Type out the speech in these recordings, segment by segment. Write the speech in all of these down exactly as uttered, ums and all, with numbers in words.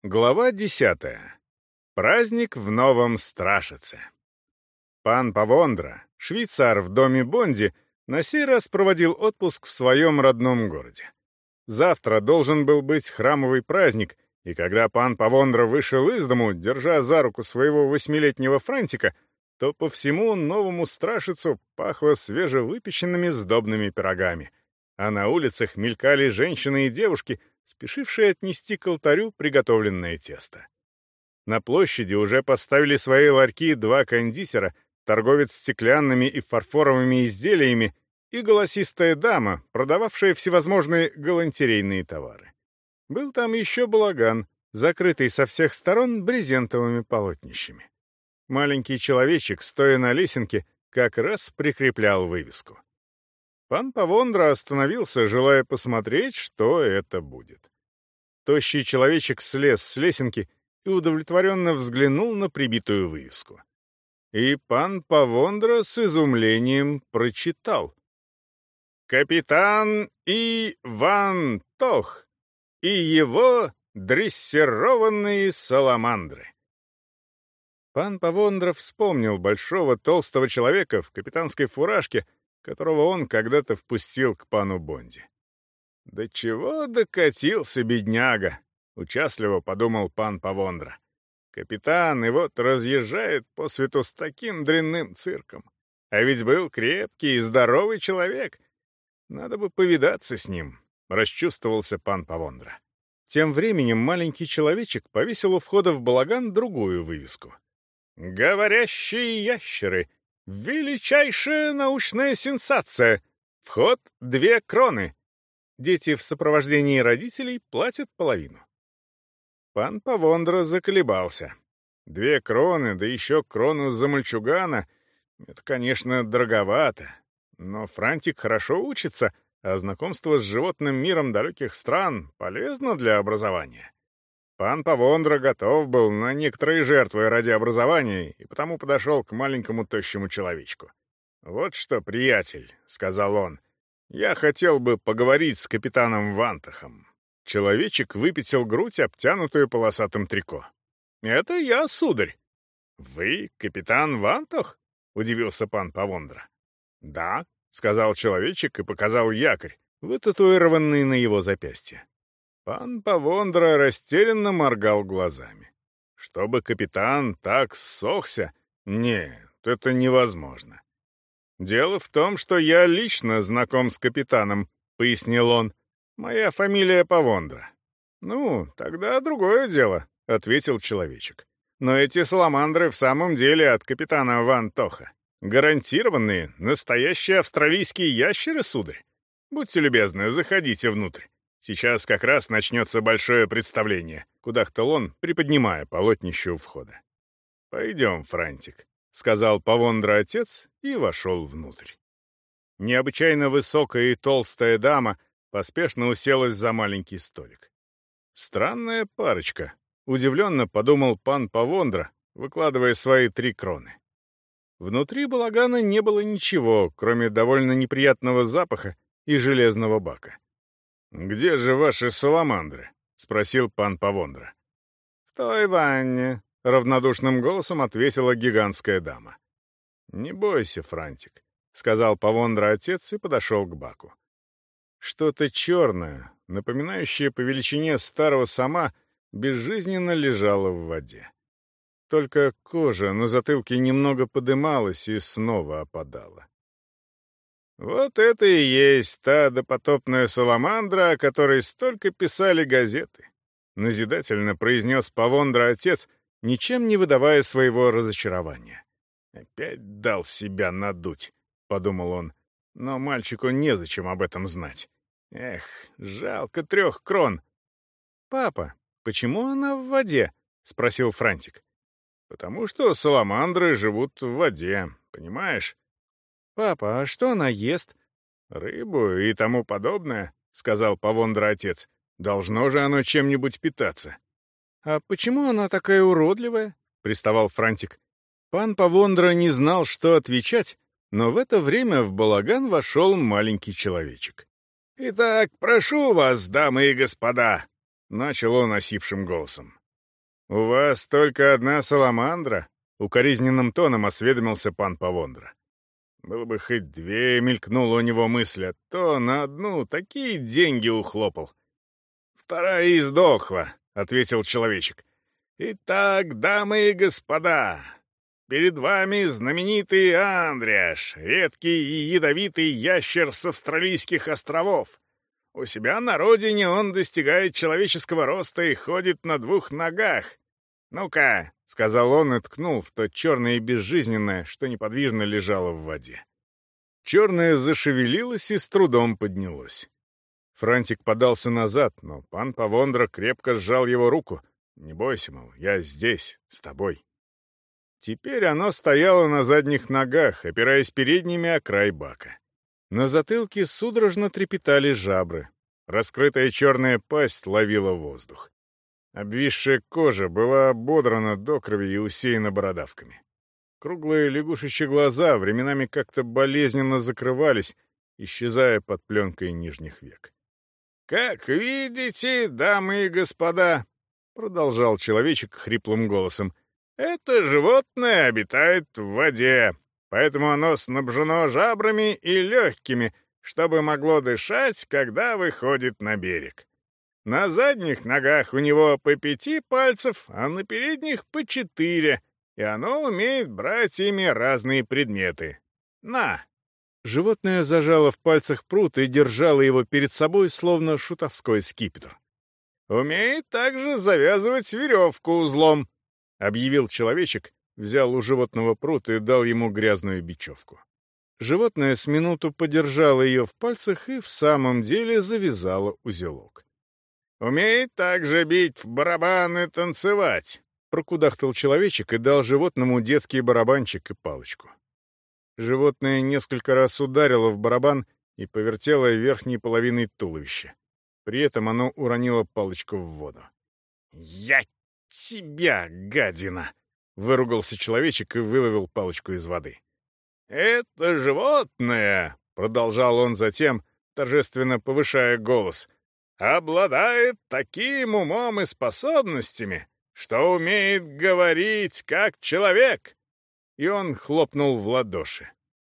Глава десятая. Праздник в Новом Страшице. Пан Павондра, швейцар в доме Бонди, на сей раз проводил отпуск в своем родном городе. Завтра должен был быть храмовый праздник, и когда пан Павондра вышел из дому, держа за руку своего восьмилетнего Франтика, то по всему Новому Страшицу пахло свежевыпеченными сдобными пирогами, а на улицах мелькали женщины и девушки, спешившие отнести к алтарю приготовленное тесто. На площади уже поставили свои ларьки два кондитера, торговец стеклянными и фарфоровыми изделиями и голосистая дама, продававшая всевозможные галантерейные товары. Был там еще балаган, закрытый со всех сторон брезентовыми полотнищами. Маленький человечек, стоя на лесенке, как раз прикреплял вывеску. Пан Павондра остановился, желая посмотреть, что это будет. Тощий человечек слез с лесенки и удовлетворенно взглянул на прибитую вывеску. И пан Павондра с изумлением прочитал: «Капитан Иван Тох и его дрессированные саламандры». Пан Павондра вспомнил большого толстого человека в капитанской фуражке, которого он когда-то впустил к пану Бонди. «До чего докатился бедняга?» — участливо подумал пан Павондра. «Капитан и вот разъезжает по свету с таким дрянным цирком. А ведь был крепкий и здоровый человек. Надо бы повидаться с ним», — расчувствовался пан Павондра. Тем временем маленький человечек повесил у входа в балаган другую вывеску. «Говорящие ящеры. Величайшая научная сенсация! Вход — две кроны. Дети в сопровождении родителей платят половину». Пан Павондра заколебался. Две кроны, да еще крону за мальчугана — это, конечно, дороговато. Но Франтик хорошо учится, а знакомство с животным миром далеких стран полезно для образования. Пан Павондра готов был на некоторые жертвы ради образования и потому подошел к маленькому тощему человечку. «Вот что, приятель», — сказал он, — «я хотел бы поговорить с капитаном Вантахом». Человечек выпятил грудь, обтянутую полосатым трико. «Это я, сударь». «Вы капитан Вантах?» — удивился пан Павондра. «Да», — сказал человечек и показал якорь, вытатуированный на его запястье. Пан Павондра растерянно моргал глазами. Чтобы капитан так ссохся? Нет, это невозможно. «Дело в том, что я лично знаком с капитаном», — пояснил он. «Моя фамилия Павондра». «Ну, тогда другое дело», — ответил человечек. «Но эти саламандры в самом деле от капитана Ван Тоха. Гарантированные, настоящие австралийские ящеры, сударь. Будьте любезны, заходите внутрь. Сейчас как раз начнется большое представление», — кудахтал он, приподнимая полотнище у входа. «Пойдем, Франтик», — сказал Павондра отец и вошел внутрь. Необычайно высокая и толстая дама поспешно уселась за маленький столик. «Странная парочка», — удивленно подумал пан Павондра, выкладывая свои три кроны. Внутри балагана не было ничего, кроме довольно неприятного запаха и железного бака. «Где же ваши саламандры?» — спросил пан Павондра. «В той ванне», — равнодушным голосом ответила гигантская дама. «Не бойся, Франтик», — сказал Павондра отец и подошел к баку. Что-то черное, напоминающее по величине старого сама, безжизненно лежало в воде. Только кожа на затылке немного подымалась и снова опадала. «Вот это и есть та допотопная саламандра, о которой столько писали газеты», — назидательно произнес Павондра отец, ничем не выдавая своего разочарования. «Опять дал себя надуть», — подумал он, — «но мальчику незачем об этом знать. Эх, жалко трех крон». «Папа, почему она в воде?» — спросил Франтик. «Потому что саламандры живут в воде, понимаешь?» «Папа, а что она ест?» «Рыбу и тому подобное», — сказал Павондра отец. «Должно же оно чем-нибудь питаться». «А почему она такая уродливая?» — приставал Франтик. Пан Павондра не знал, что отвечать, но в это время в балаган вошел маленький человечек. «Итак, прошу вас, дамы и господа», — начал он осипшим голосом. «У вас только одна саламандра?» — укоризненным тоном осведомился пан Павондра. Было бы хоть две, мелькнула у него мысль, а то на одну такие деньги ухлопал. «Вторая и сдохла», — ответил человечек. «Итак, дамы и господа, перед вами знаменитый Андриаш, редкий и ядовитый ящер с австралийских островов. У себя на родине он достигает человеческого роста и ходит на двух ногах. Ну-ка», — сказал он и ткнул в то черное и безжизненное, что неподвижно лежало в воде. Черное зашевелилось и с трудом поднялось. Франтик подался назад, но пан Павондра крепко сжал его руку. «Не бойся, мол, я здесь, с тобой». Теперь оно стояло на задних ногах, опираясь передними о край бака. На затылке судорожно трепетали жабры. Раскрытая черная пасть ловила воздух. Обвисшая кожа была ободрана до крови и усеяна бородавками. Круглые лягушечьи глаза временами как-то болезненно закрывались, исчезая под пленкой нижних век. «Как видите, дамы и господа», — продолжал человечек хриплым голосом, — «это животное обитает в воде, поэтому оно снабжено жабрами и легкими, чтобы могло дышать, когда выходит на берег. На задних ногах у него по пяти пальцев, а на передних по четыре, и оно умеет брать ими разные предметы. На!» Животное зажало в пальцах прут и держало его перед собой, словно шутовской скипетр. «Умеет также завязывать веревку узлом», — объявил человечек, взял у животного прут и дал ему грязную бечевку. Животное с минуту подержало ее в пальцах и в самом деле завязало узелок. «Умеет также бить в барабан и танцевать», — прокудахтал человечек и дал животному детский барабанчик и палочку. Животное несколько раз ударило в барабан и повертело верхней половиной туловища. При этом оно уронило палочку в воду. «Я тебя, гадина!» — выругался человечек и выловил палочку из воды. «Это животное», — продолжал он затем, торжественно повышая голос, «обладает таким умом и способностями, что умеет говорить как человек». И он хлопнул в ладоши.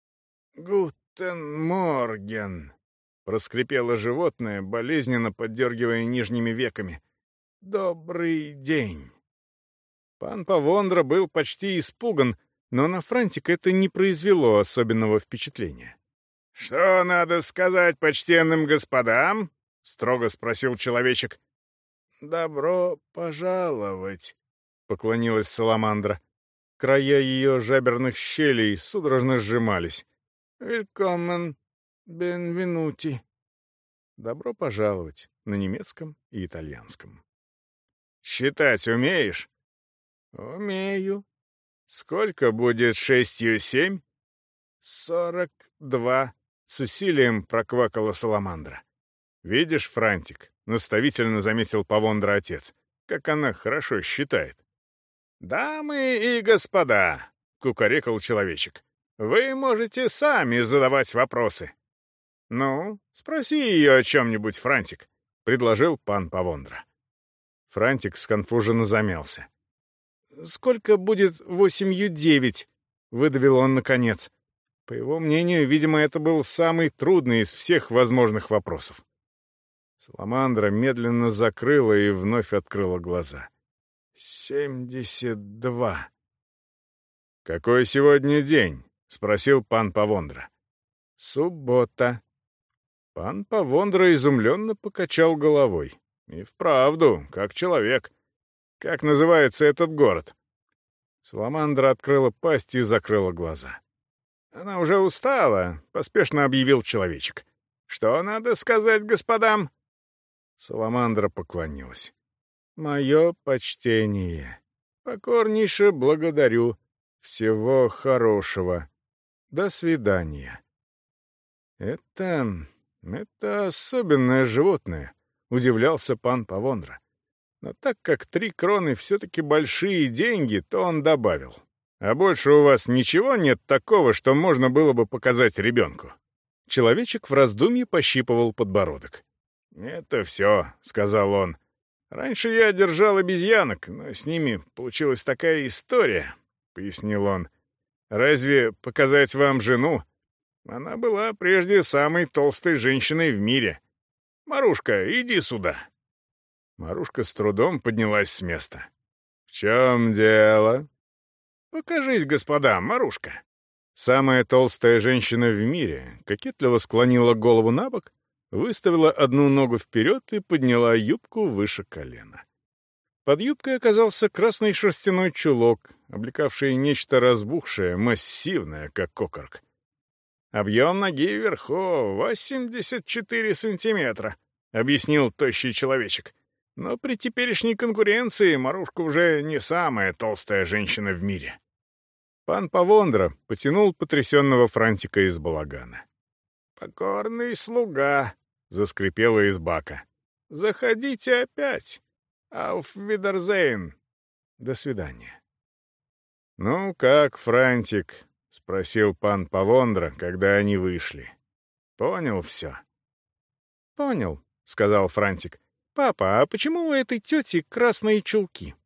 «Гутен морген», — проскрипело животное, болезненно поддергивая нижними веками. «Добрый день». Пан Павондра был почти испуган, но на Франтика это не произвело особенного впечатления. «Что надо сказать почтенным господам?» — строго спросил человечек. «Добро пожаловать», — поклонилась саламандра. Края ее жаберных щелей судорожно сжимались. «Willkommen, benvenuti». «Добро пожаловать» на немецком и итальянском. «Считать умеешь?» «Умею». «Сколько будет шестью семь?» «Сорок два», — с усилием проквакала саламандра. «Видишь, Франтик», — наставительно заметил Павондра отец, — «как она хорошо считает». «Дамы и господа», — кукарекал человечек, — «вы можете сами задавать вопросы». «Ну, спроси ее о чем-нибудь, Франтик», — предложил пан Павондра. Франтик сконфуженно замялся. «Сколько будет восемью девять?» — выдавил он наконец. По его мнению, видимо, это был самый трудный из всех возможных вопросов. Саламандра медленно закрыла и вновь открыла глаза. «Семьдесят два». «Какой сегодня день?» — спросил пан Павондра. «Суббота». Пан Павондра изумленно покачал головой. «И вправду, как человек. Как называется этот город?» Саламандра открыла пасть и закрыла глаза. «Она уже устала», — поспешно объявил человечек. «Что надо сказать господам?» Саламандра поклонилась. «Мое почтение. Покорнейше благодарю. Всего хорошего. До свидания». «Это... это особенное животное», — удивлялся пан Павондра. Но так как три кроны все-таки большие деньги, то он добавил. «А больше у вас ничего нет такого, что можно было бы показать ребенку?» Человечек в раздумье пощипывал подбородок. «Это все», — сказал он. «Раньше я держал обезьянок, но с ними получилась такая история», — пояснил он. «Разве показать вам жену? Она была прежде самой толстой женщиной в мире. Марушка, иди сюда». Марушка с трудом поднялась с места. «В чем дело?» «Покажись, господа, Марушка». Самая толстая женщина в мире кокетливо склонила голову на бок, выставила одну ногу вперед и подняла юбку выше колена. Под юбкой оказался красный шерстяной чулок, облекавший нечто разбухшее, массивное, как окорок. «Объем ноги вверху восемьдесят четыре сантиметра», — объяснил тощий человечек. «Но при теперешней конкуренции Марушка уже не самая толстая женщина в мире». Пан Павондра потянул потрясенного Франтика из балагана. «Покорный слуга», — заскрипела из бака. «Заходите опять. Ауф видерзейн. До свидания». «Ну как, Франтик?» — спросил пан Павондра, когда они вышли. «Понял все?» «Понял», — сказал Франтик. «Папа, а почему у этой тети красные чулки?»